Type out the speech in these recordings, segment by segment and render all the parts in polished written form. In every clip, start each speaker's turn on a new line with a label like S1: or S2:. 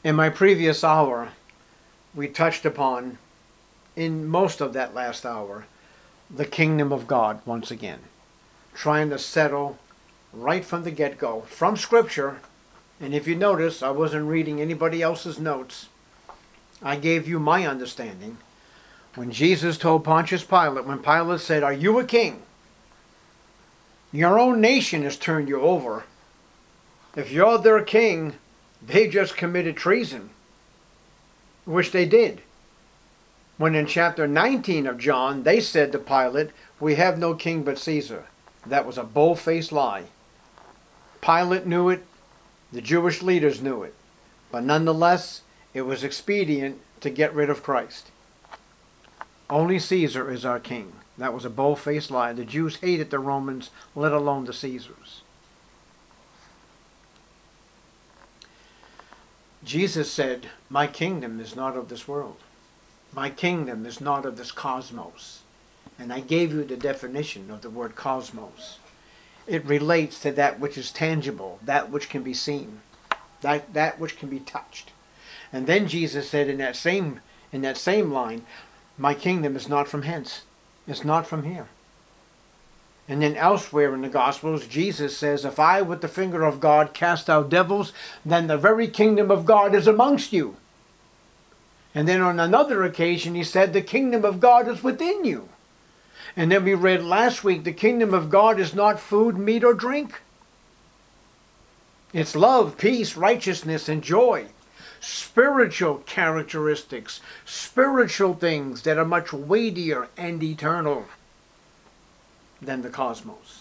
S1: In my previous hour, we touched upon, in most of that last hour, the kingdom of God once again. Trying to settle right from the get-go, from Scripture. And if you notice, I wasn't reading anybody else's notes. I gave you my understanding. When Jesus told Pontius Pilate, when Pilate said, "Are you a king? Your own nation has turned you over. If you're their king, they just committed treason," which they did. When in chapter 19 of John, they said to Pilate, "We have no king but Caesar." That was a bold-faced lie. Pilate knew it. The Jewish leaders knew it. But nonetheless, it was expedient to get rid of Christ. Only Caesar is our king. That was a bold-faced lie. The Jews hated the Romans, let alone the Caesars. Jesus said, "My kingdom is not of this world. My kingdom is not of this cosmos." And I gave you the definition of the word cosmos. It relates to that which is tangible, that which can be seen, that which can be touched. And then Jesus said in that same line, "My kingdom is not from hence. It's not from here." And then elsewhere in the Gospels, Jesus says, "If I with the finger of God cast out devils, then the very kingdom of God is amongst you." And then on another occasion he said, "The kingdom of God is within you." And then we read last week, the kingdom of God is not food, meat, or drink. It's love, peace, righteousness, and joy. Spiritual characteristics, spiritual things that are much weightier and eternal than the cosmos.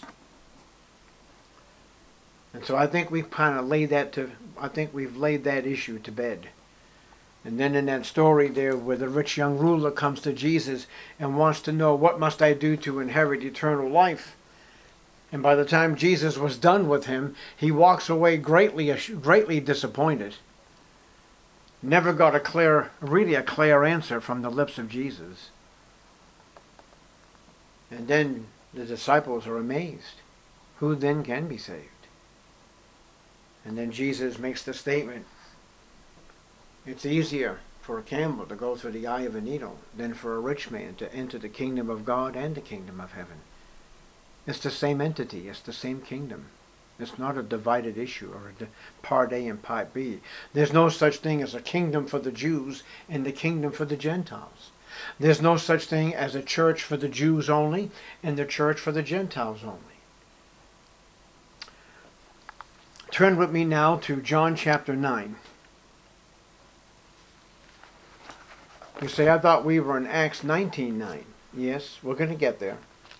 S1: And so I think we've kind of laid that issue to bed. And then in that story there where the rich young ruler comes to Jesus and wants to know, "What must I do to inherit eternal life?" And by the time Jesus was done with him, he walks away greatly disappointed. Never got a clear answer from the lips of Jesus. And then the disciples are amazed. Who then can be saved? And then Jesus makes the statement, "It's easier for a camel to go through the eye of a needle than for a rich man to enter the kingdom of God and the kingdom of heaven." It's the same entity. It's the same kingdom. It's not a divided issue or a part A and part B. There's no such thing as a kingdom for the Jews and the kingdom for the Gentiles. There's no such thing as a church for the Jews only and the church for the Gentiles only. Turn with me now to John chapter 9. You say, "I thought we were in Acts 19:9. Yes, we're going to get there.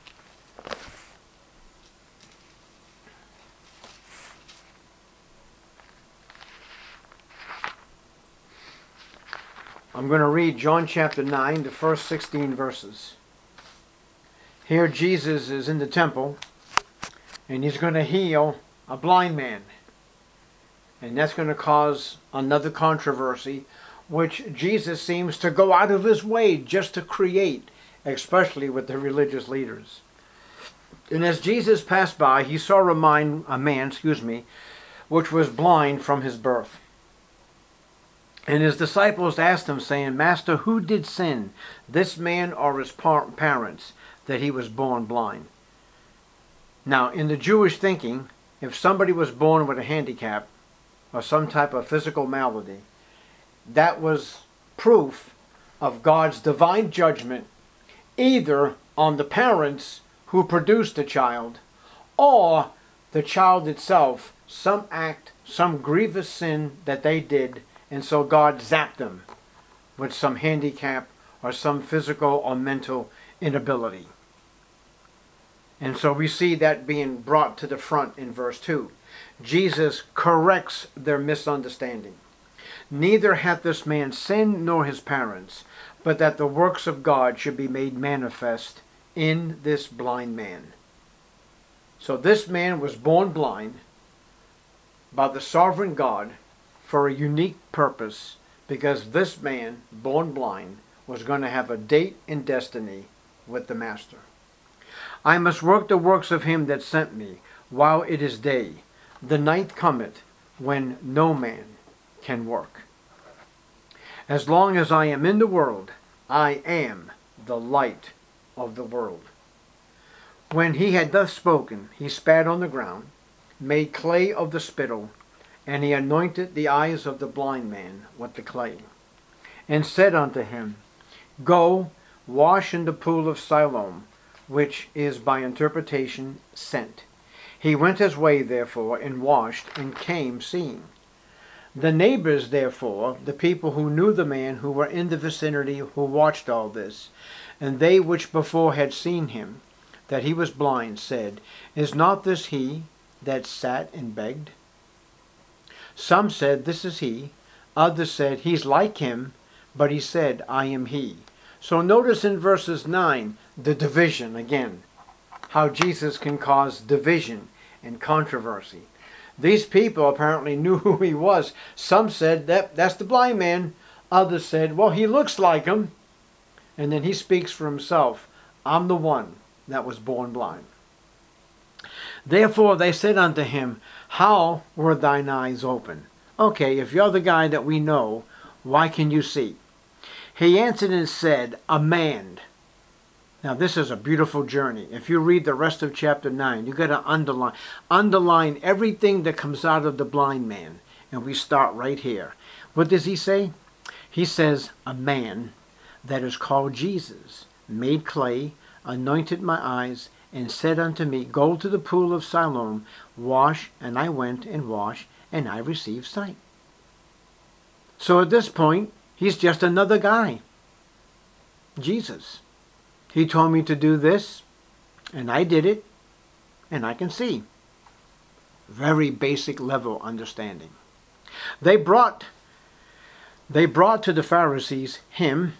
S1: I'm going to read John chapter 9, the first 16 verses. Here Jesus is in the temple, and he's going to heal a blind man. And that's going to cause another controversy, which Jesus seems to go out of his way just to create, especially with the religious leaders. And as Jesus passed by, he saw a man, which was blind from his birth. And his disciples asked him, saying, "Master, who did sin, this man or his parents, that he was born blind?" Now, in the Jewish thinking, if somebody was born with a handicap or some type of physical malady, that was proof of God's divine judgment either on the parents who produced the child or the child itself, some act, some grievous sin that they did, and so God zapped them with some handicap or some physical or mental inability. And so we see that being brought to the front in verse 2. Jesus corrects their misunderstanding. "Neither hath this man sinned nor his parents, but that the works of God should be made manifest in this blind man." So this man was born blind by the sovereign God for a unique purpose, because this man, born blind, was going to have a date in destiny with the Master. "I must work the works of him that sent me, while it is day. The night cometh when no man can work." As long as I am in the world, I am the light of the world. When he had thus spoken, he spat on the ground, made clay of the spittle, and he anointed the eyes of the blind man with the clay, and said unto him, Go, wash in the pool of Siloam, which is by interpretation sent. He went his way, therefore, and washed, and came seeing. The neighbors, therefore, the people who knew the man, who were in the vicinity, who watched all this, and they which before had seen him, that he was blind, said, Is not this he that sat and begged? Some said, This is he. Others said, He's like him. But he said, I am he. So notice in verses 9, the division again. How Jesus can cause division and controversy. These people apparently knew who he was. Some said, that's the blind man. Others said, well, he looks like him. And then he speaks for himself. I'm the one that was born blind. Therefore they said unto him, How were thine eyes open? Okay, if you're the guy that we know, why can you see? He answered and said, A man. Now this is a beautiful journey. If you read the rest of chapter 9, you've got to underline everything that comes out of the blind man. And we start right here. What does he say? He says, A man that is called Jesus made clay, anointed my eyes, and said unto me, Go to the pool of Siloam, wash. And I went and washed, and I received sight. So at this point, he's just another guy. Jesus. He told me to do this, and I did it, and I can see. Very basic level understanding. They brought to the Pharisees him.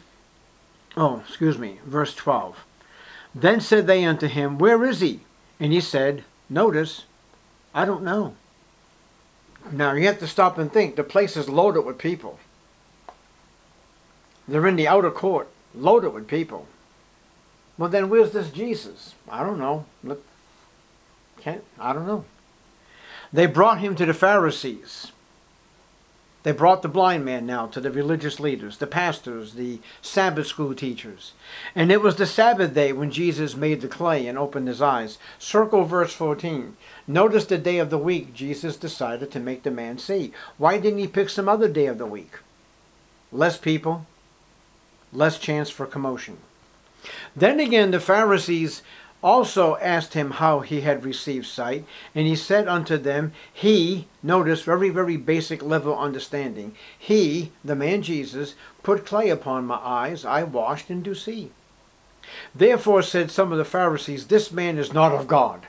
S1: Verse 12. Then said they unto him, Where is he? And he said, notice, I don't know. Now you have to stop and think. The place is loaded with people. They're in the outer court, loaded with people. Well, then where's this Jesus? I don't know. I don't know. They brought him to the Pharisees. They brought the blind man now to the religious leaders, the pastors, the Sabbath school teachers. And it was the Sabbath day when Jesus made the clay and opened his eyes. Circle verse 14. Notice the day of the week Jesus decided to make the man see. Why didn't he pick some other day of the week? Less people, less chance for commotion. Then again the Pharisees also asked him how he had received sight, and he said unto them, He, notice very, very basic level understanding, He, the man Jesus, put clay upon my eyes, I washed and do see. Therefore said some of the Pharisees, This man is not of God.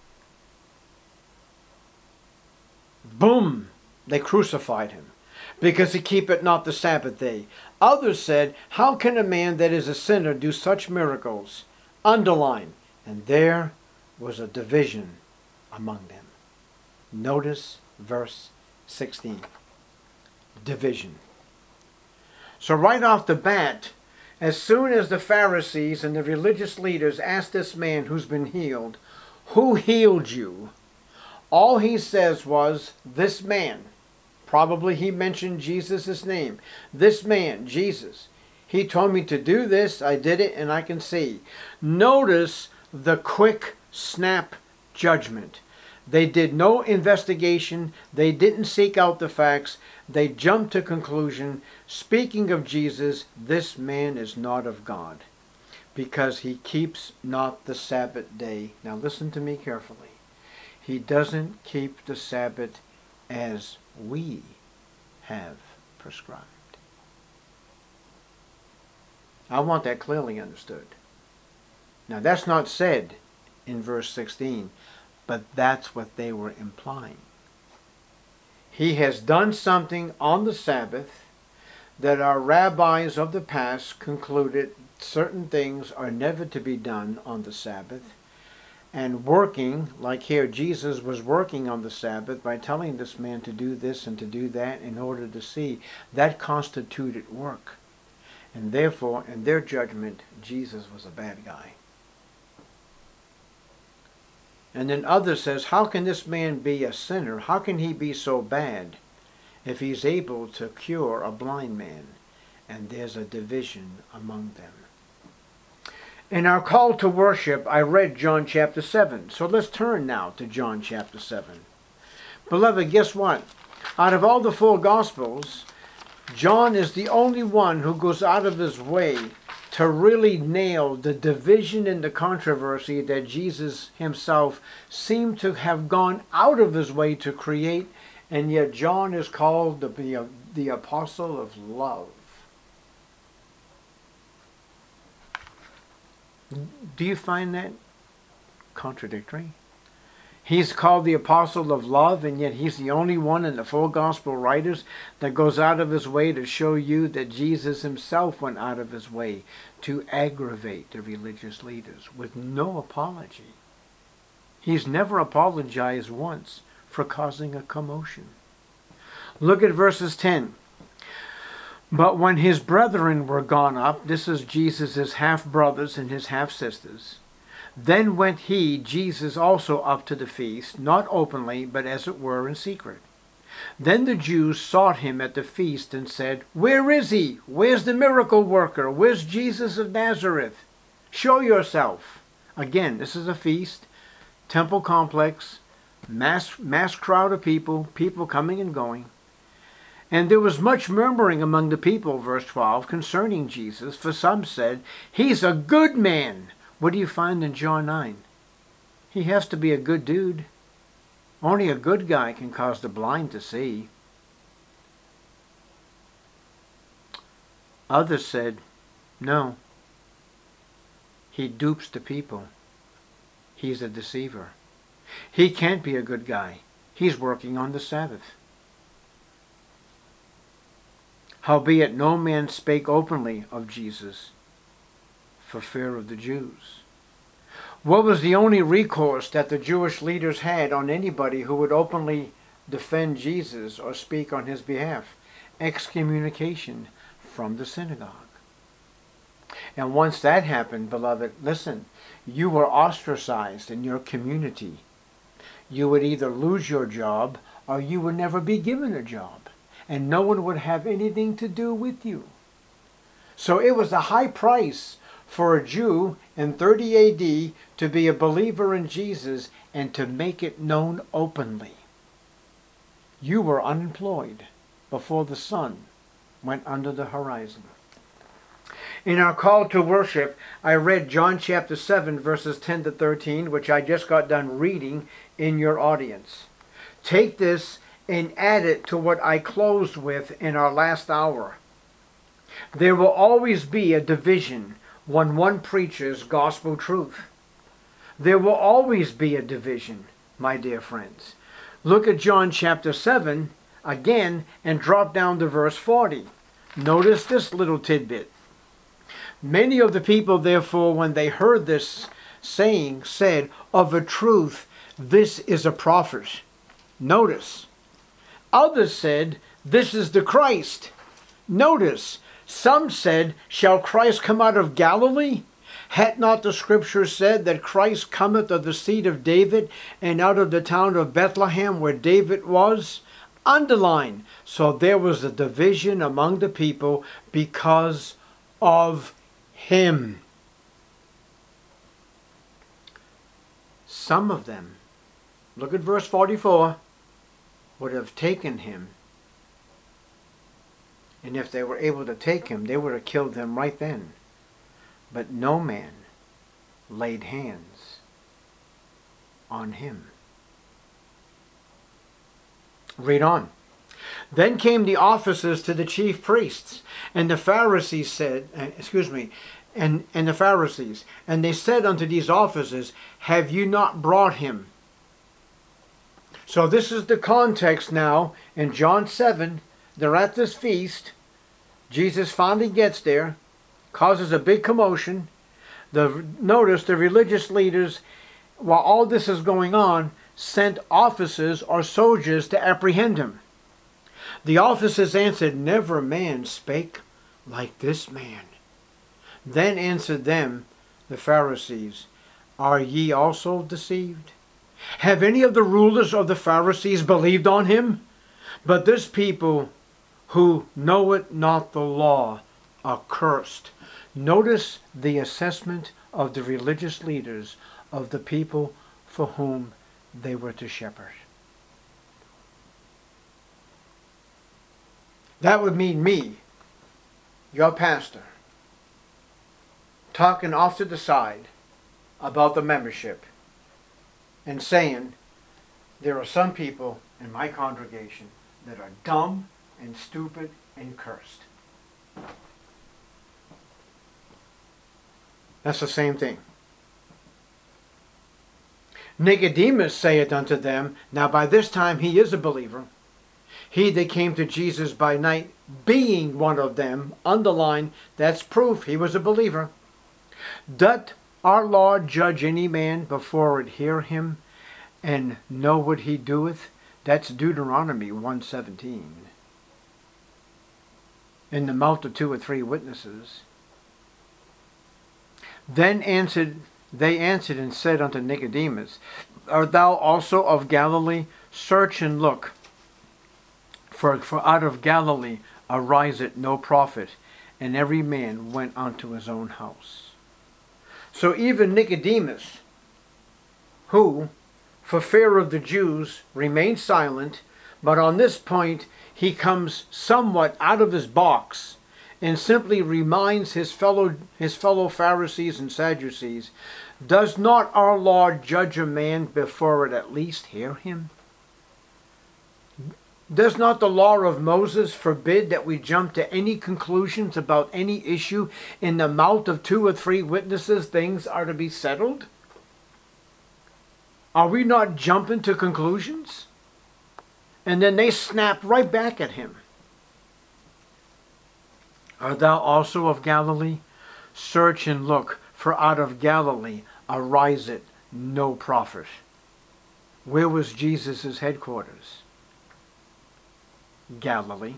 S1: Boom! They crucified him, because he keepeth not the Sabbath day. Others said, How can a man that is a sinner do such miracles? Underline. And there was a division among them. Notice verse 16. Division. So right off the bat, as soon as the Pharisees and the religious leaders asked this man who's been healed, Who healed you? All he says was, This man. Probably he mentioned Jesus' name. This man, Jesus. He told me to do this, I did it, and I can see. Notice the quick snap judgment. They did no investigation. They didn't seek out the facts. They jumped to conclusion. Speaking of Jesus, this man is not of God, because he keeps not the Sabbath day. Now listen to me carefully. He doesn't keep the Sabbath as we have prescribed. I want that clearly understood. Now that's not said in verse 16, but that's what they were implying. He has done something on the Sabbath that our rabbis of the past concluded certain things are never to be done on the Sabbath. And working, like here Jesus was working on the Sabbath by telling this man to do this and to do that in order to see, that constituted work. And therefore, in their judgment, Jesus was a bad guy. And then others says, how can this man be a sinner? How can he be so bad if he's able to cure a blind man? and there's a division among them. In our call to worship, I read John chapter 7. So let's turn now to John chapter 7. Beloved, guess what? Out of all the four Gospels, John is the only one who goes out of his way to really nail the division and the controversy that Jesus himself seemed to have gone out of his way to create, and yet John is called to be the apostle of love. Do you find that contradictory? He's called the apostle of love, and yet he's the only one in the four gospel writers that goes out of his way to show you that Jesus himself went out of his way to aggravate the religious leaders with no apology. He's never apologized once for causing a commotion. Look at verses 10. But when his brethren were gone up, this is Jesus' half-brothers and his half-sisters, then went he, Jesus, also up to the feast, not openly, but as it were in secret. Then the Jews sought him at the feast and said, Where is he? Where's the miracle worker? Where's Jesus of Nazareth? Show yourself. Again, this is a feast, temple complex, mass crowd of people coming and going. And there was much murmuring among the people, verse 12, concerning Jesus, for some said, He's a good man. What do you find in John 9? He has to be a good dude. Only a good guy can cause the blind to see. Others said, no. He dupes the people. He's a deceiver. He can't be a good guy. He's working on the Sabbath. Howbeit no man spake openly of Jesus for fear of the Jews. What was the only recourse that the Jewish leaders had on anybody who would openly defend Jesus or speak on his behalf? Excommunication from the synagogue. And once that happened, beloved, listen, you were ostracized in your community. You would either lose your job or you would never be given a job. And no one would have anything to do with you. So it was a high price for a Jew in 30 AD to be a believer in Jesus and to make it known openly. You were unemployed before the sun went under the horizon. In our call to worship, I read John chapter 7, verses 10 to 13, which I just got done reading in your audience. Take this and add it to what I closed with in our last hour. There will always be a division when one preaches gospel truth. There will always be a division, my dear friends. Look at John chapter 7 again and drop down to verse 40. Notice this little tidbit. Many of the people, therefore, when they heard this saying, said, Of a truth, this is a prophet. Notice. Others said, This is the Christ. Notice, some said, Shall Christ come out of Galilee? Had not the Scripture said that Christ cometh of the seed of David and out of the town of Bethlehem where David was? Underline. So there was a division among the people because of him. Some of them, look at verse 44, would have taken him. And if they were able to take him, they would have killed him right then. But no man laid hands on him. Read on. Then came the officers to the chief priests, and the Pharisees said, and the Pharisees, and they said unto these officers, Have you not brought him? So this is the context now in John 7. They're at this feast. Jesus finally gets there, causes a big commotion. Notice the religious leaders, while all this is going on, sent officers or soldiers to apprehend him. The officers answered, Never man spake like this man. Then answered them, the Pharisees, Are ye also deceived? Have any of the rulers of the Pharisees believed on him? But this people who know it not the law accursed. Notice the assessment of the religious leaders of the people for whom they were to shepherd. That would mean me, your pastor, talking off to the side about the membership and saying there are some people in my congregation that are dumb and stupid and cursed. That's the same thing. Nicodemus saith unto them, now by this time he is a believer, he that came to Jesus by night, being one of them, underline, that's proof he was a believer. Doth our Lord judge any man before it hear him, and know what he doeth? That's Deuteronomy 1:17. In the mouth of 2 or 3 witnesses. Then they answered and said unto Nicodemus, art thou also of Galilee? Search and look, for out of Galilee ariseth no prophet. And every man went unto his own house. So even Nicodemus, who, for fear of the Jews, remained silent, but on this point he comes somewhat out of his box and simply reminds his fellow Pharisees and Sadducees, does not our Lord judge a man before it at least hear him? Does not the law of Moses forbid that we jump to any conclusions about any issue? In the mouth of 2 or 3 witnesses, things are to be settled? Are we not jumping to conclusions? And then they snap right back at him. Art thou also of Galilee? Search and look, for out of Galilee ariseth no prophet. Where was Jesus' headquarters? Galilee.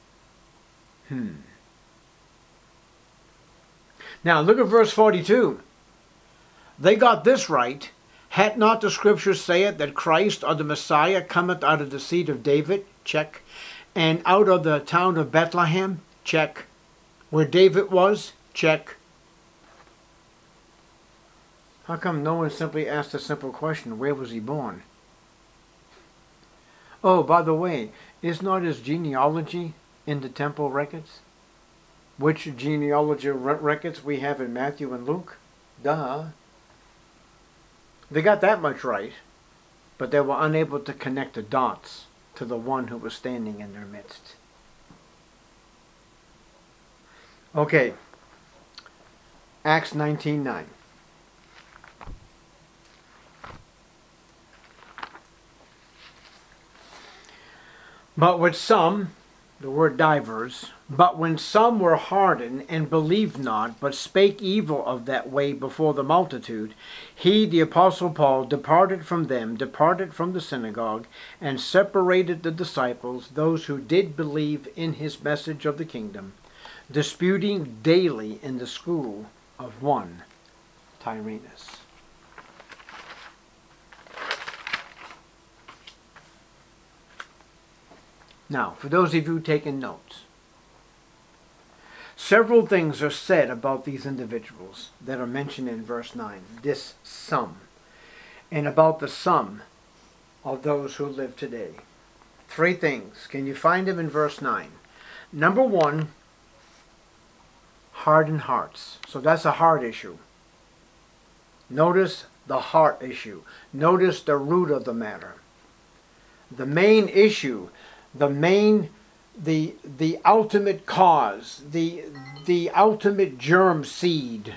S1: Now look at verse 42. They got this right. Had not the scriptures saith that Christ or the Messiah cometh out of the seed of David? Check. And out of the town of Bethlehem? Check. Where David was? Check. How come no one simply asked a simple question, where was he born? Oh, by the way, is not his genealogy in the temple records? Which genealogy records we have in Matthew and Luke? Duh. They got that much right, but they were unable to connect the dots to the one who was standing in their midst. Okay, Acts 19:9. But with some, the word divers, but when some were hardened and believed not, but spake evil of that way before the multitude, he, the apostle Paul, departed from them, departed from the synagogue, and separated the disciples, those who did believe in his message of the kingdom, disputing daily in the school of one Tyrannus. Now, for those of you taking notes, several things are said about these individuals that are mentioned in verse 9, this some, and about the sum of those who live today. 3 things. Can you find them in verse 9? Number 1, hardened hearts. So that's a heart issue. Notice the heart issue. Notice the root of the matter. The main issue, the ultimate cause, the ultimate germ seed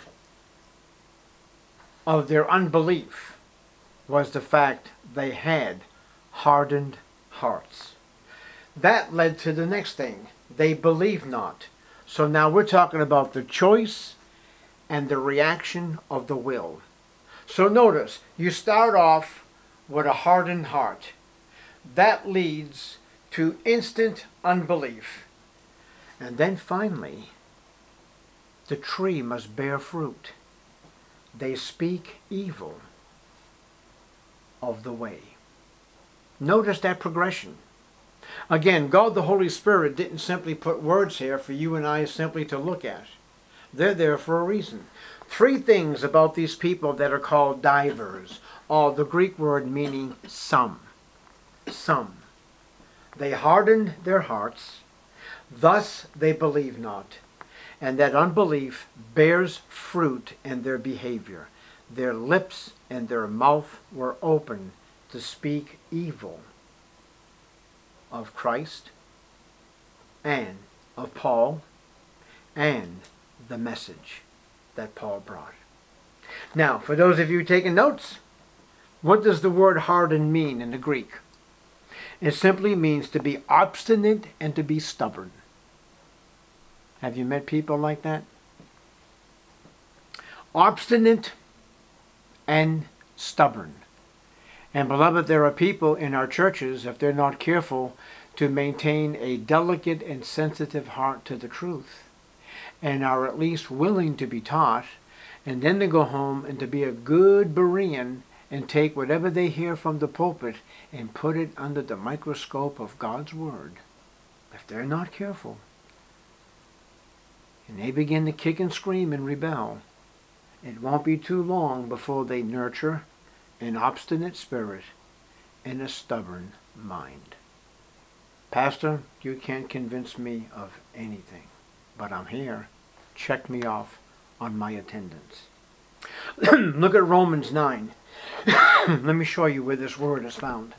S1: of their unbelief was the fact they had hardened hearts. That led to the next thing. They believed not. So now we're talking about the choice and the reaction of the will. So notice, you start off with a hardened heart. That leads to instant unbelief. And then finally, the tree must bear fruit. They speak evil of the way. Notice that progression. Again, God the Holy Spirit didn't simply put words here for you and I simply to look at. They're there for a reason. Three things about these people that are called divers, or the Greek word meaning some. Some. They hardened their hearts, thus they believe not. And that unbelief bears fruit in their behavior. Their lips and their mouth were open to speak evil of Christ and of Paul and the message that Paul brought. Now, for those of you taking notes, what does the word harden mean in the Greek? It simply means to be obstinate and to be stubborn. Have you met people like that? Obstinate and stubborn. And beloved, there are people in our churches, if they're not careful, to maintain a delicate and sensitive heart to the truth, and are at least willing to be taught, and then to go home and to be a good Berean and take whatever they hear from the pulpit and put it under the microscope of God's Word. If they're not careful, and they begin to kick and scream and rebel, it won't be too long before they nurture an obstinate spirit and a stubborn mind. Pastor, you can't convince me of anything, but I'm here. Check me off on my attendance. Look at Romans 9. Let me show you where this word is found.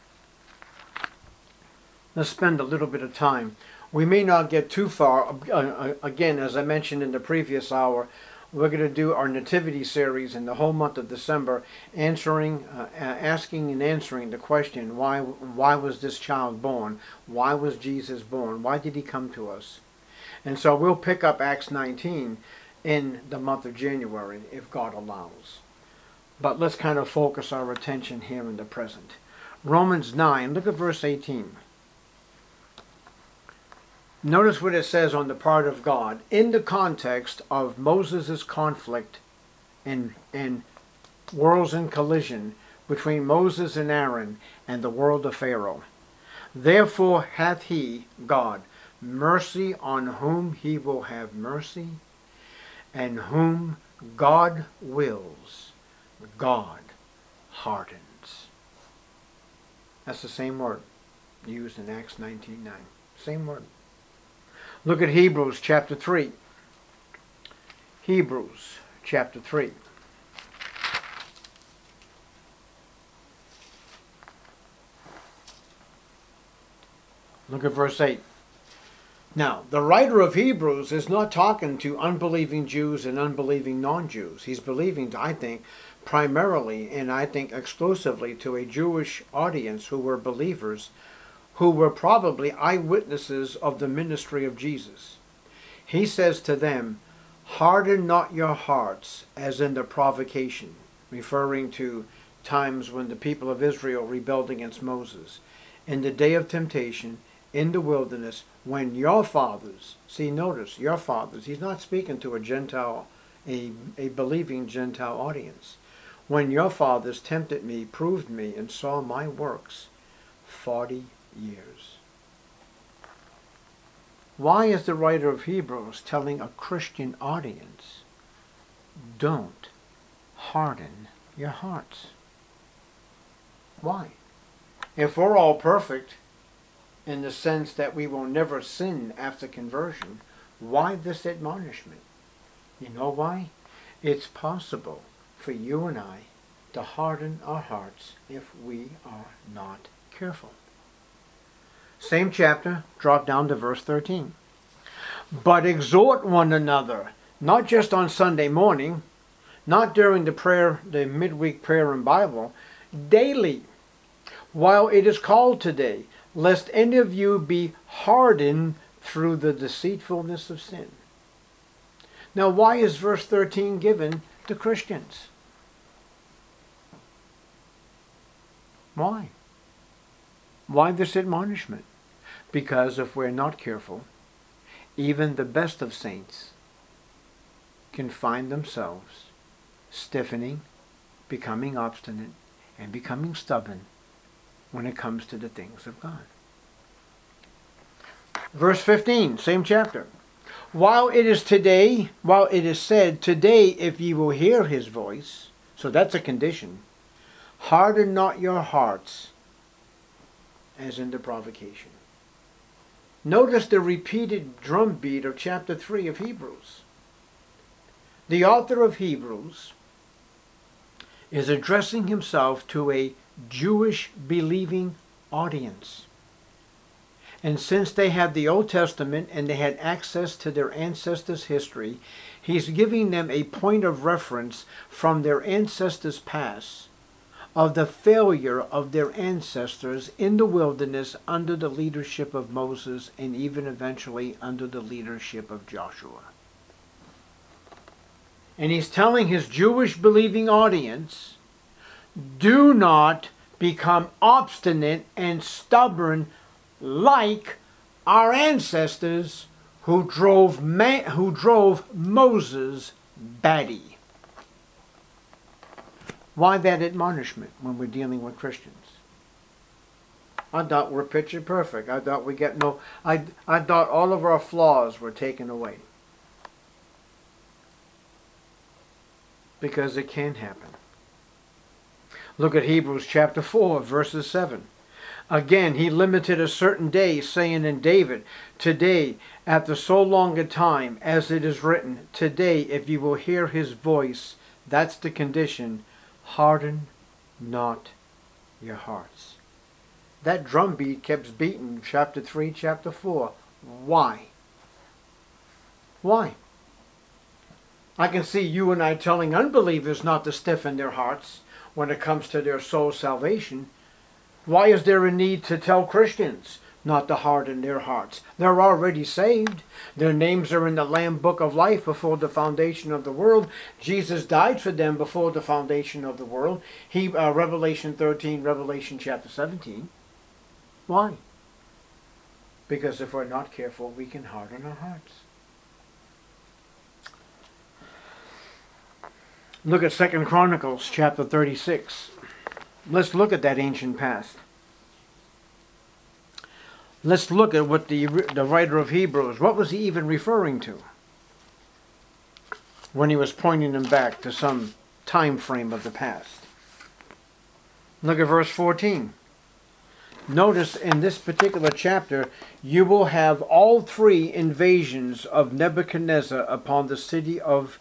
S1: Let's spend a little bit of time. We may not get too far. Again, as I mentioned in the previous hour, we're going to do our nativity series in the whole month of December, asking and answering the question, why was this child born? Why was Jesus born? Why did he come to us? And so we'll pick up Acts 19 in the month of January, if God allows. But let's kind of focus our attention here in the present. Romans 9, look at verse 18. Notice what it says on the part of God in the context of Moses' conflict and worlds in collision between Moses and Aaron and the world of Pharaoh. Therefore hath he, God, mercy on whom he will have mercy, and whom God wills, God hardens. That's the same word used in Acts 19:9. Same word. Look at Hebrews chapter 3. Hebrews chapter 3. Look at verse 8. Now, the writer of Hebrews is not talking to unbelieving Jews and unbelieving non-Jews. He's believing, I think, primarily and I think exclusively to a Jewish audience who were believers, who were probably eyewitnesses of the ministry of Jesus. He says to them, harden not your hearts as in the provocation, referring to times when the people of Israel rebelled against Moses, in the day of temptation, in the wilderness, when your fathers, see, notice, your fathers, he's not speaking to a Gentile, a believing Gentile audience. When your fathers tempted me, proved me, and saw my works 40 years. Why is the writer of Hebrews telling a Christian audience, don't harden your hearts? Why? If we're all perfect, in the sense that we will never sin after conversion, why this admonishment? You know why? It's possible for you and I to harden our hearts if we are not careful. Same chapter, drop down to verse 13. But exhort one another, not just on Sunday morning, not during the midweek prayer and Bible, daily, while it is called today, lest any of you be hardened through the deceitfulness of sin. Now, why is verse 13 given to Christians? Why? Why this admonishment? Because if we're not careful, even the best of saints can find themselves stiffening, becoming obstinate, and becoming stubborn when it comes to the things of God. Verse 15, same chapter. While it is said, today if ye will hear his voice, so that's a condition, harden not your hearts as in the provocation. Notice the repeated drumbeat of chapter 3 of Hebrews. The author of Hebrews is addressing himself to a Jewish believing audience. And since they had the Old Testament and they had access to their ancestors' history, he's giving them a point of reference from their ancestors' past of the failure of their ancestors in the wilderness under the leadership of Moses and even eventually under the leadership of Joshua. And he's telling his Jewish believing audience, do not become obstinate and stubborn like our ancestors who drove Moses batty. Why that admonishment when we're dealing with Christians? I thought we're picture perfect. I thought I thought all of our flaws were taken away. Because it can happen. Look at Hebrews chapter 4, verses 7. Again, he limited a certain day, saying in David, today, after so long a time, as it is written, today, if you will hear his voice, that's the condition, harden not your hearts. That drumbeat kept beating, chapter 3, chapter 4. Why? Why? I can see you and I telling unbelievers not to stiffen their hearts when it comes to their soul salvation. Why is there a need to tell Christians not to harden their hearts? They're already saved. Their names are in the Lamb Book of Life before the foundation of the world. Jesus died for them before the foundation of the world. Revelation 13, Revelation chapter 17. Why? Because if we're not careful, we can harden our hearts. Look at 2 Chronicles chapter 36. Let's look at that ancient past. Let's look at what the writer of Hebrews, what was he even referring to when he was pointing them back to some time frame of the past. Look at verse 14. Notice in this particular chapter, you will have all three invasions of Nebuchadnezzar upon the city of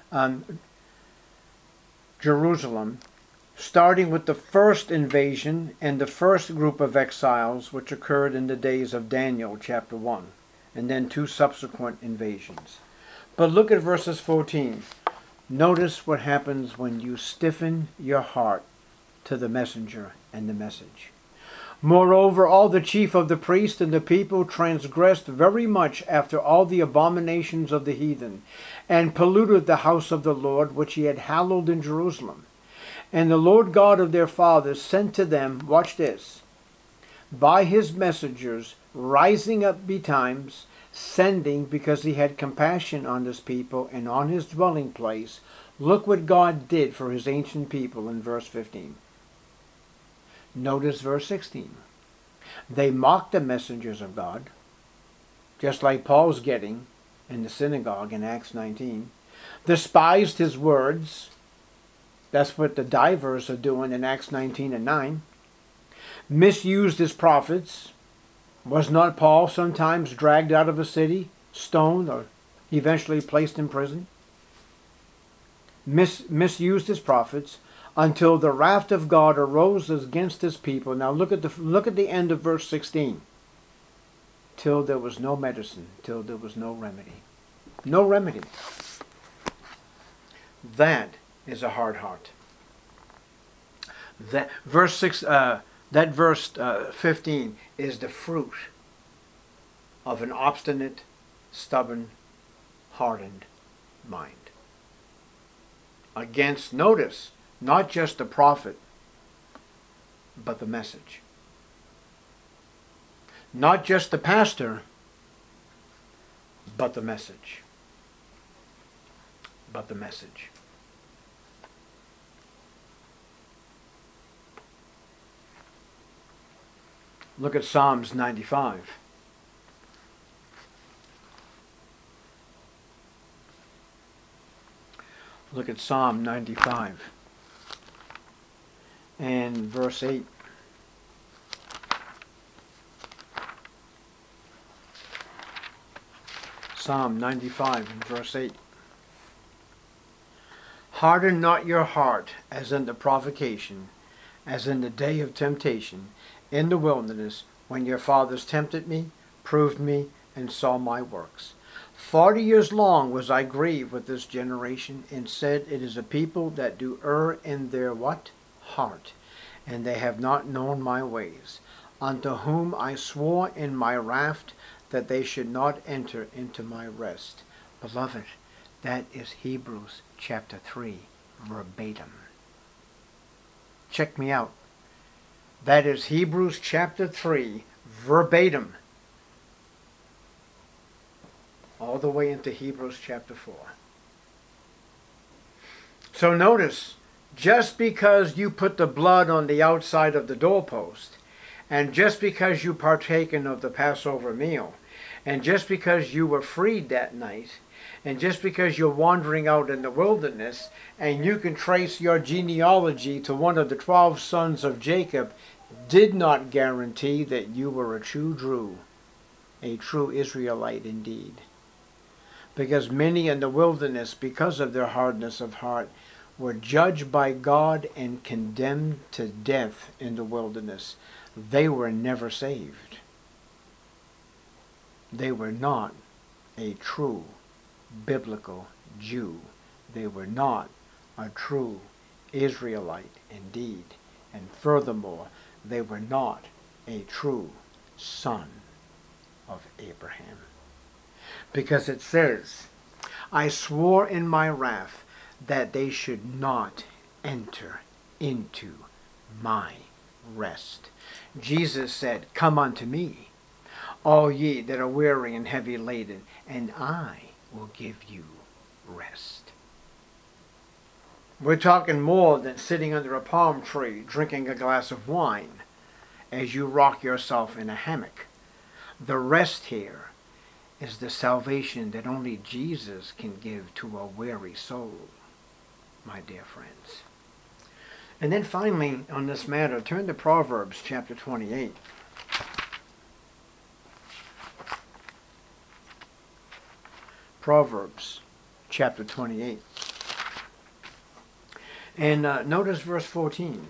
S1: Jerusalem, starting with the first invasion and the first group of exiles which occurred in the days of Daniel chapter 1, and then two subsequent invasions. But look at verses 14. Notice what happens when you stiffen your heart to the messenger and the message. Moreover, all the chief of the priests and the people transgressed very much after all the abominations of the heathen, and polluted the house of the Lord, which he had hallowed in Jerusalem. And the Lord God of their fathers sent to them, watch this, by his messengers, rising up betimes, sending, because he had compassion on his people and on his dwelling place. Look what God did for his ancient people in verse 15. Notice verse 16. They mocked the messengers of God, just like Paul's getting in the synagogue in Acts 19. Despised his words. That's what the divers are doing in Acts 19 and 9. Misused his prophets. Was not Paul sometimes dragged out of a city, stoned, or eventually placed in prison? Misused his prophets, until the wrath of God arose against his people. Now look at the end of verse 16. Till there was no medicine, till there was no remedy. No remedy. That is a hard heart. That verse 15 is the fruit of an obstinate, stubborn, hardened mind. Against, notice, not just the prophet, but the message. Not just the pastor, but the message. But the message. Look at Psalms 95. Look at Psalm 95 and verse 8. Psalm 95 and verse 8. Harden not your heart as in the provocation, as in the day of temptation, in the wilderness, when your fathers tempted me, proved me, and saw my works. 40 years long was I grieved with this generation, and said, it is a people that do err in their what? Heart, and they have not known my ways, unto whom I swore in my wrath that they should not enter into my rest. Beloved, that is Hebrews chapter 3, verbatim. Check me out. That is Hebrews chapter 3, verbatim. All the way into Hebrews chapter 4. So notice, just because you put the blood on the outside of the doorpost, and just because you partaken of the Passover meal, and just because you were freed that night, and just because you're wandering out in the wilderness, and you can trace your genealogy to one of the 12 sons of Jacob, did not guarantee that you were a true Jew, a true Israelite indeed. Because many in the wilderness, because of their hardness of heart, were judged by God and condemned to death in the wilderness. They were never saved. They were not a true biblical Jew. They were not a true Israelite indeed. And furthermore, they were not a true son of Abraham. Because it says, I swore in my wrath that they should not enter into my rest. Jesus said, come unto me, all ye that are weary and heavy laden, and I will give you rest. We're talking more than sitting under a palm tree drinking a glass of wine as you rock yourself in a hammock. The rest here is the salvation that only Jesus can give to a weary soul, my dear friends. And then finally, on this matter, turn to Proverbs chapter 28. Proverbs chapter 28. And notice verse 14.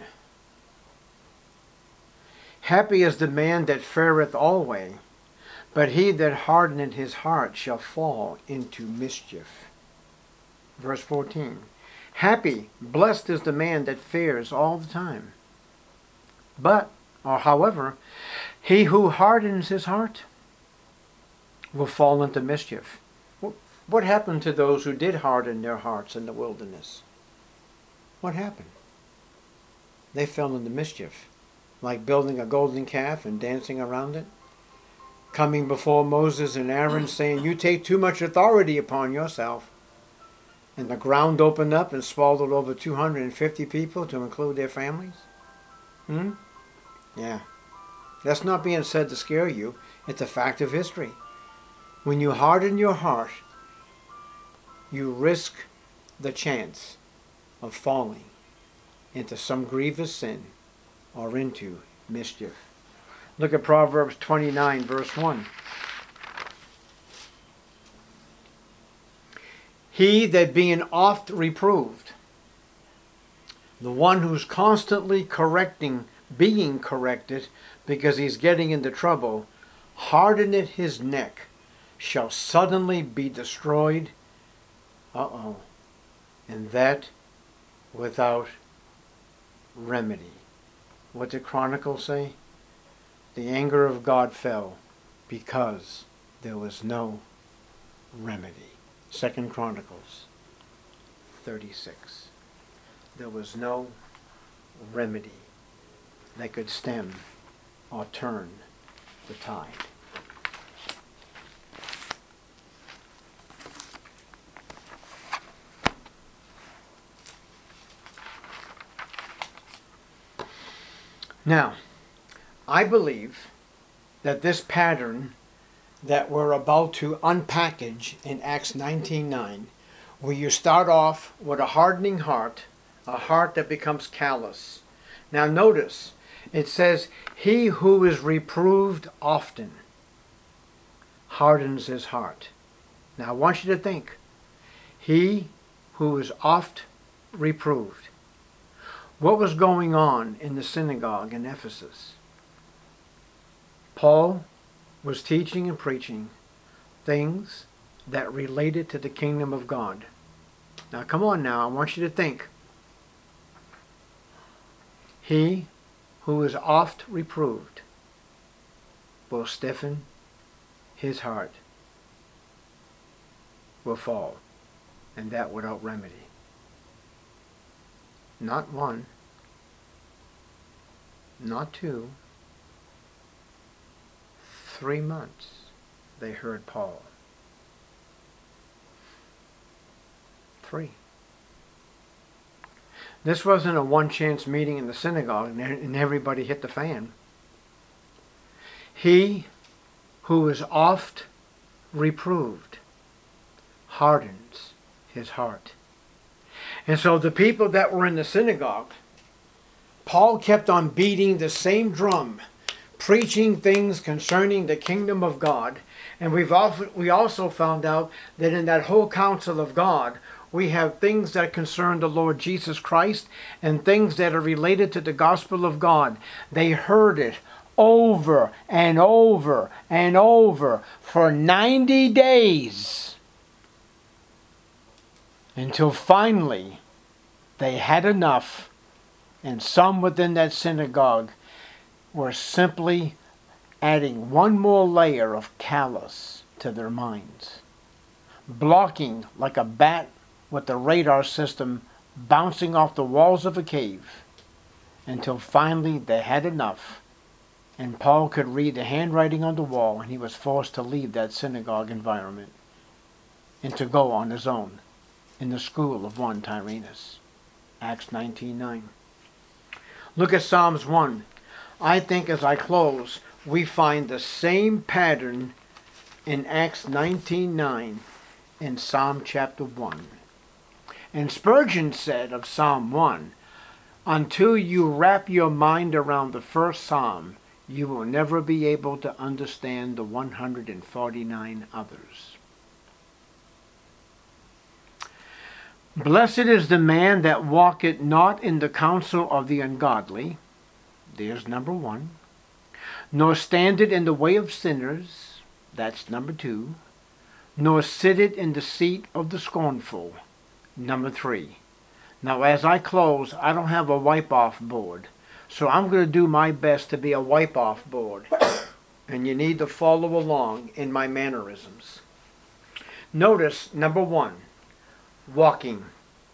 S1: Happy is the man that fareth always, but he that hardeneth his heart shall fall into mischief. Verse 14. Happy, blessed is the man that fares all the time. But, or however, he who hardens his heart will fall into mischief. What happened to those who did harden their hearts in the wilderness? What happened? They fell into mischief, like building a golden calf and dancing around it, coming before Moses and Aaron saying, you take too much authority upon yourself. And the ground opened up and swallowed over 250 people to include their families. Yeah. That's not being said to scare you. It's a fact of history. When you harden your heart, you risk the chance of falling into some grievous sin or into mischief. Look at Proverbs 29, verse 1. He that being oft reproved, the one who's constantly being corrected because he's getting into trouble, hardeneth his neck, shall suddenly be destroyed. And that without remedy. What did Chronicles say? The anger of God fell because there was no remedy. 2 Chronicles 36. There was no remedy that could stem or turn the tide. Now, I believe that this pattern that we're about to unpackage in Acts 19:9 where you start off with a hardening heart, a heart that becomes callous. Now notice, it says, he who is reproved often hardens his heart. Now I want you to think, he who is oft reproved. What was going on in the synagogue in Ephesus? Paul was teaching and preaching things that related to the kingdom of God. Now come on now, I want you to think. He who is oft reproved will stiffen his heart, will fall, and that without remedy. Not one, not two, 3 months they heard Paul. 3. This wasn't a one-chance meeting in the synagogue and everybody hit the fan. He who is oft reproved hardens his heart. And so the people that were in the synagogue, Paul kept on beating the same drum, preaching things concerning the kingdom of God. And we also found out that in that whole counsel of God, we have things that concern the Lord Jesus Christ and things that are related to the gospel of God. They heard it over and over and over for 90 days until finally they had enough, and some within that synagogue were simply adding one more layer of callous to their minds, blocking like a bat with the radar system bouncing off the walls of a cave, until finally they had enough, and Paul could read the handwriting on the wall, and he was forced to leave that synagogue environment and to go on his own in the school of one Tyrannus. Acts 19:9. Look at Psalms 1. I think as I close, we find the same pattern in Acts 19:9 in Psalm chapter 1. And Spurgeon said of Psalm 1, until you wrap your mind around the first psalm, you will never be able to understand the 149 others. Blessed is the man that walketh not in the counsel of the ungodly. There's number 1. Nor standeth in the way of sinners. That's number 2. Nor sitteth in the seat of the scornful. Number 3. Now as I close, I don't have a wipe-off board. So I'm going to do my best to be a wipe-off board. And you need to follow along in my mannerisms. Notice, number 1. Walking.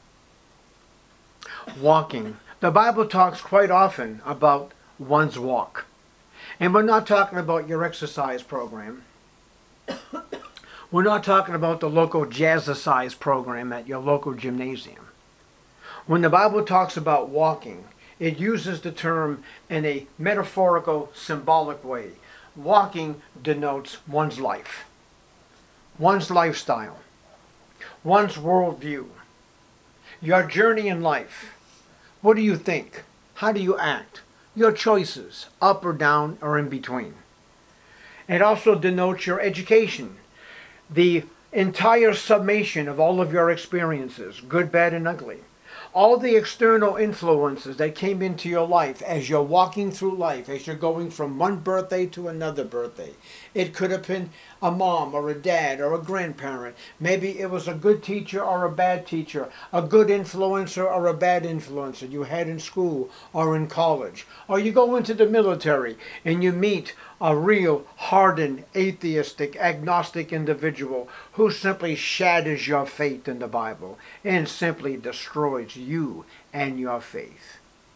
S1: Walking. The Bible talks quite often about one's walk. And we're not talking about your exercise program. We're not talking about the local jazzercise program at your local gymnasium. When the Bible talks about walking, it uses the term in a metaphorical, symbolic way. Walking denotes one's life, one's lifestyle, one's worldview, your journey in life. What do you think? How do you act? Your choices, up or down or in between. It also denotes your education, the entire summation of all of your experiences, good, bad, and ugly. All the external influences that came into your life as you're walking through life, as you're going from one birthday to another birthday. It could have been a mom or a dad or a grandparent. Maybe it was a good teacher or a bad teacher, a good influencer or a bad influencer you had in school or in college. Or you go into the military and you meet a real hardened, atheistic, agnostic individual who simply shatters your faith in the Bible and simply destroys you and your faith.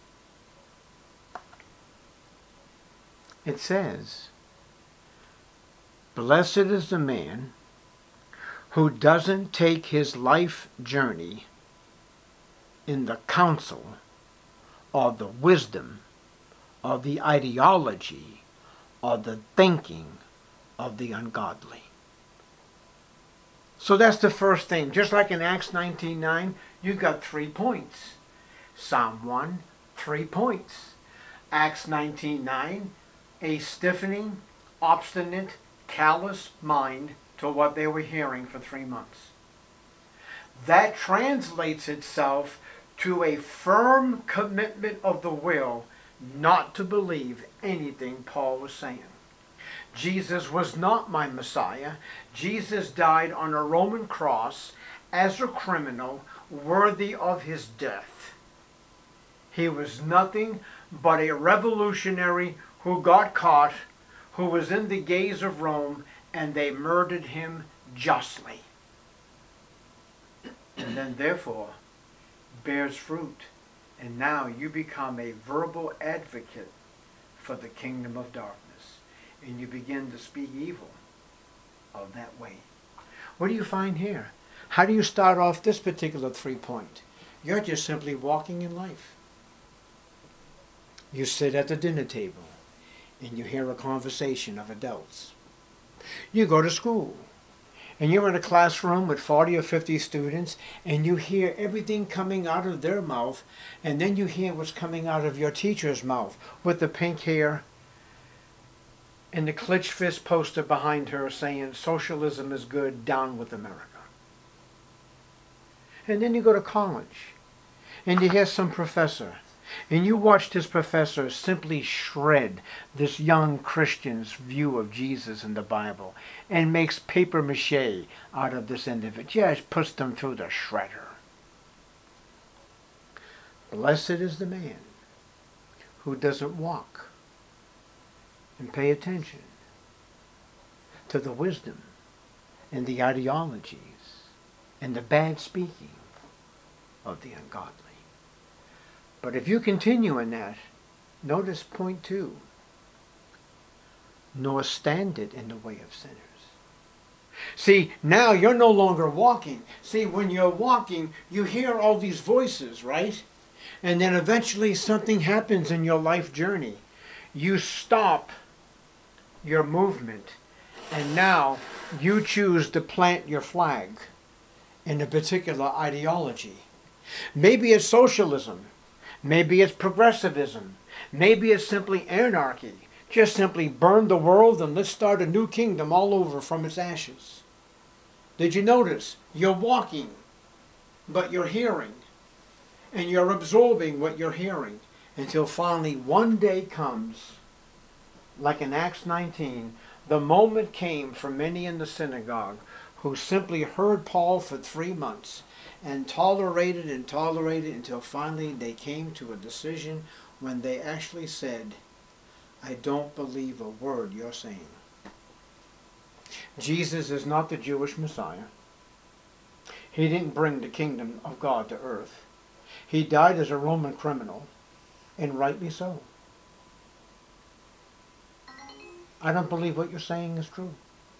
S1: It says, blessed is the man who doesn't take his life journey in the counsel or the wisdom or the ideology or the thinking of the ungodly. So that's the first thing. Just like in Acts 19:9, you got 3 points. Psalm 1, 3 points. Acts 19:9, a stiffening, obstinate, callous mind to what they were hearing for 3 months. That translates itself to a firm commitment of the will not to believe anything Paul was saying. Jesus was not my Messiah. Jesus died on a Roman cross as a criminal worthy of his death. He was nothing but a revolutionary who got caught, who was in the gaze of Rome, and they murdered him justly. And then therefore bears fruit. And now you become a verbal advocate for the kingdom of darkness. And you begin to speak evil of that way. What do you find here? How do you start off this particular 3-point? You're just simply walking in life. You sit at the dinner table and you hear a conversation of adults. You go to school and you're in a classroom with 40 or 50 students and you hear everything coming out of their mouth, and then you hear what's coming out of your teacher's mouth with the pink hair and the clenched fist poster behind her saying socialism is good, down with America. And then you go to college and you hear some professor and you watch this professor simply shred this young Christian's view of Jesus and the Bible and makes paper mache out of this individual. Just puts them through the shredder. Blessed is the man who doesn't walk and pay attention to the wisdom and the ideologies and the bad speaking of the ungodly. But if you continue in that, notice point 2, nor stand it in the way of sinners. See, now you're no longer walking. See, when you're walking, you hear all these voices, right? And then eventually something happens in your life journey. You stop your movement, and now you choose to plant your flag in a particular ideology. Maybe it's socialism. Maybe it's progressivism. Maybe it's simply anarchy. Just simply burn the world and let's start a new kingdom all over from its ashes. Did you notice? You're walking, but you're hearing. And you're absorbing what you're hearing until finally one day comes, like in Acts 19, the moment came for many in the synagogue who simply heard Paul for 3 months and tolerated until finally they came to a decision when they actually said, I don't believe a word you're saying. Jesus is not the Jewish Messiah. He didn't bring the kingdom of God to earth. He died as a Roman criminal, and rightly so. I don't believe what you're saying is true.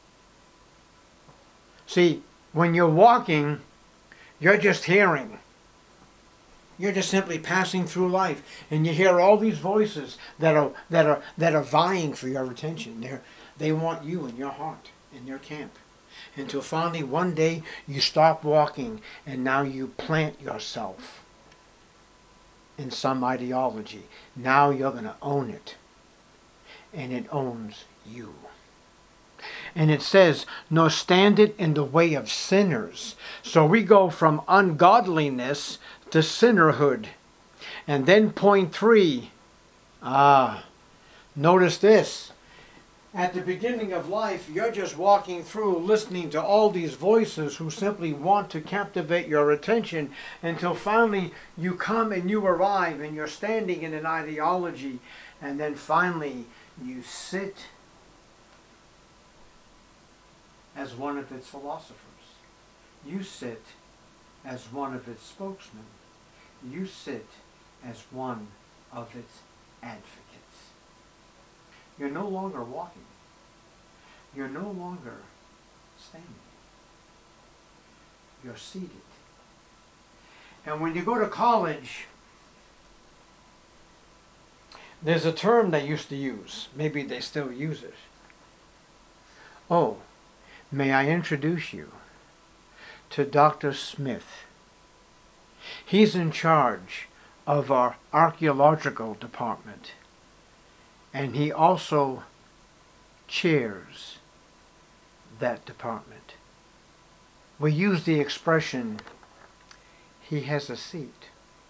S1: See, when you're walking, you're just hearing. You're just simply passing through life, and you hear all these voices that are vying for your attention. They want you in your heart, in your camp, until finally one day you stop walking, and now you plant yourself in some ideology. Now you're going to own it, and it owns you. And it says, nor stand it in the way of sinners. So we go from ungodliness to sinnerhood. And then point 3. Notice this. At the beginning of life, you're just walking through listening to all these voices who simply want to captivate your attention until finally you come and you arrive and you're standing in an ideology, and then finally you sit as one of its philosophers. You sit as one of its spokesmen. You sit as one of its advocates. You're no longer walking. You're no longer standing. You're seated. And when you go to college, there's a term they used to use. Maybe they still use it. Oh, may I introduce you to Dr. Smith. He's in charge of our archaeological department, and he also chairs that department. We use the expression, he has a seat.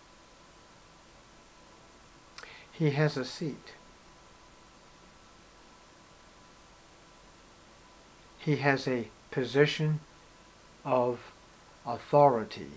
S1: He has a seat. He has a position of authority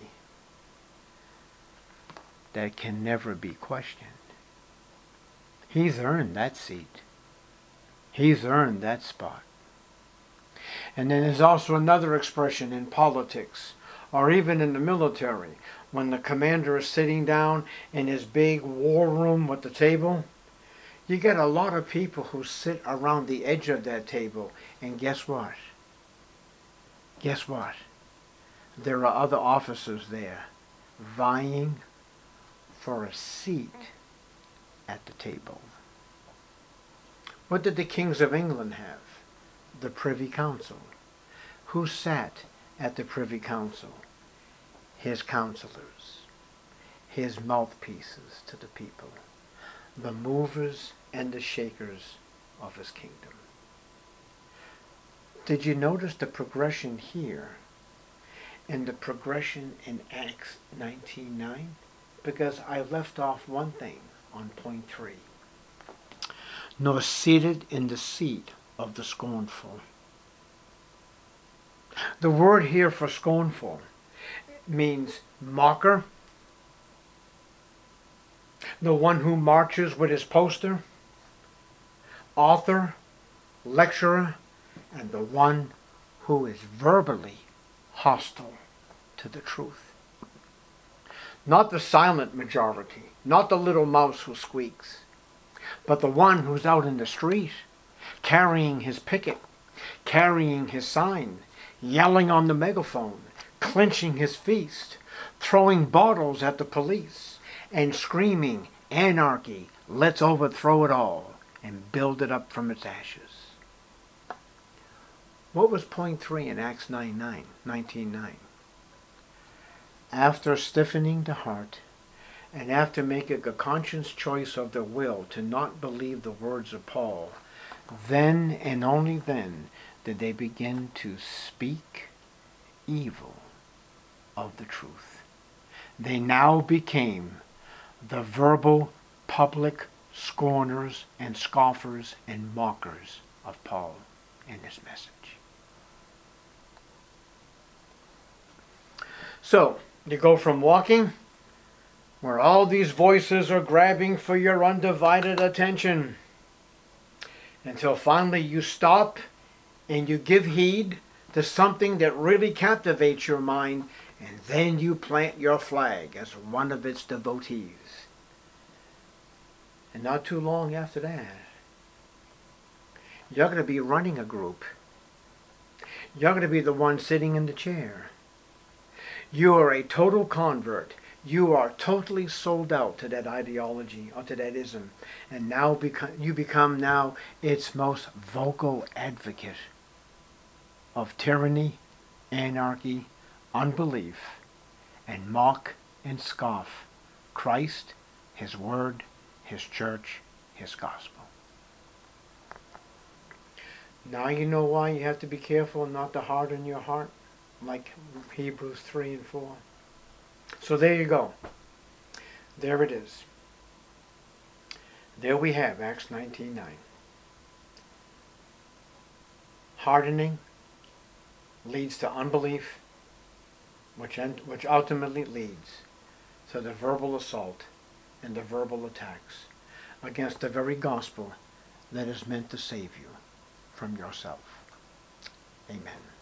S1: that can never be questioned. He's earned that seat. He's earned that spot. And then there's also another expression in politics, or even in the military, when the commander is sitting down in his big war room with the table. You get a lot of people who sit around the edge of that table, and guess what? Guess what? There are other officers there vying for a seat at the table. What did the kings of England have? The Privy Council. Who sat at the Privy Council? His counselors, his mouthpieces to the people, the movers and the shakers of his kingdom. Did you notice the progression here and the progression in Acts 19:9? Because I left off one thing on point 3. Nor seated in the seat of the scornful. The word here for scornful means mocker, the one who marches with his poster, author, lecturer, and the one who is verbally hostile to the truth. Not the silent majority, not the little mouse who squeaks, but the one who's out in the street, carrying his picket, carrying his sign, yelling on the megaphone, clenching his fist, throwing bottles at the police, and screaming, "Anarchy, let's overthrow it all and build it up from its ashes." What was point 3 in Acts 19:9? After stiffening the heart, and after making a conscious choice of their will to not believe the words of Paul, then and only then did they begin to speak evil of the truth. They now became the verbal public scorners and scoffers and mockers of Paul and his message. So, you go from walking, where all these voices are grabbing for your undivided attention, until finally you stop and you give heed to something that really captivates your mind, and then you plant your flag as one of its devotees. And not too long after that, you're going to be running a group. You're going to be the one sitting in the chair. You are a total convert. You are totally sold out to that ideology or to that ism. And now you become now its most vocal advocate of tyranny, anarchy, unbelief, and mock and scoff Christ, His Word, His Church, His Gospel. Now you know why you have to be careful not to harden your heart, like Hebrews 3 and 4. So there you go. There it is. There we have Acts 19:9. Hardening leads to unbelief, which ultimately leads to the verbal assault and the verbal attacks against the very gospel that is meant to save you from yourself. Amen.